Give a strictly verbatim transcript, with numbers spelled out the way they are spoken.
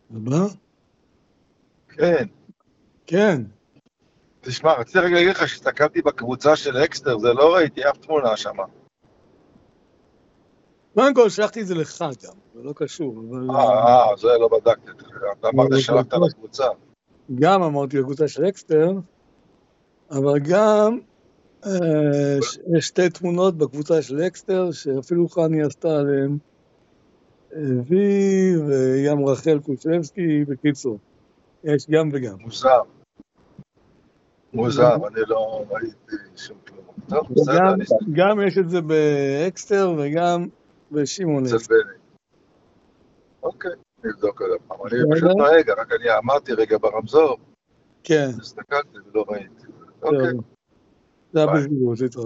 הבא? כן. כן. תשמע, רציתי רגע להגיד לך שהסתכלתי בקבוצה של אקסטר, זה לא ראיתי אף תמונה שם. קודם כל, שלחתי את זה לך גם, זה לא קשור, אבל... אה, אה, זה לא בדקתי. אתה אמרת ששלחת לקבוצה. גם אמרתי לקבוצה של אקסטר, אבל גם יש שתי תמונות בקבוצה של אקסטר, שאפילו חני עשתה עליהן וי וים רחל קושבסקי, בקיצור. יש גם וגם. מוזר. מוזר, אני לא ראיתי שום כלום. טוב, בסדר, אני אסתכל. גם יש את זה באקסטר וגם בשמעון אקסטר. אוקיי, נבדוק עליו. אני פשוט נוהג, רק אני אמרתי רגע ברמזור. כן. הסתכלתי ולא ראיתי. אוקיי. זה היה בזמינות, להתראות.